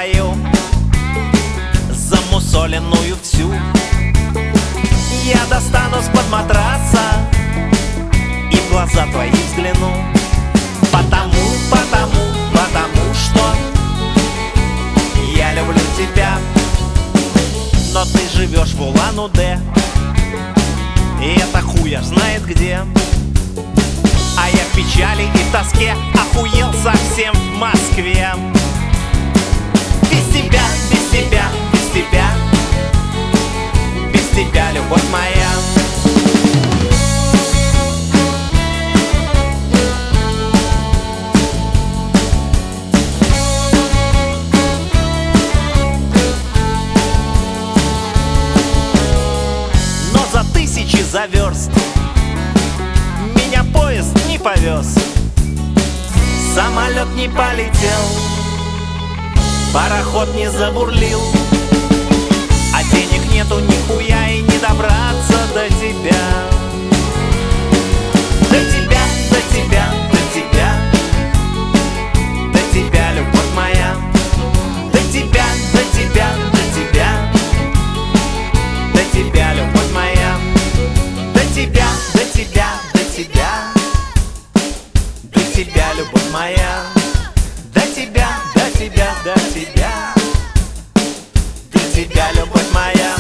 твою, замусоленную всю, я достану с-под матраса и в глаза твои взгляну. Потому что я люблю тебя. Но ты живешь в Улан-Удэ, и это хуя знает где. А я в печали и в тоске охуел совсем в Москве. Без тебя, без тебя, без тебя, без тебя, любовь моя. Но за тысячи заверст меня поезд не повез, самолет не полетел, пароход не забурлил, а денег нету нихуя и не добраться до тебя. До тебя, до тебя, до тебя, до тебя, любовь моя. До тебя, до тебя, до тебя, до тебя, любовь моя. До тебя, до тебя, до тебя, до тебя, любовь моя. До тебя, до тебя, до тебя, до тебя, любовь моя.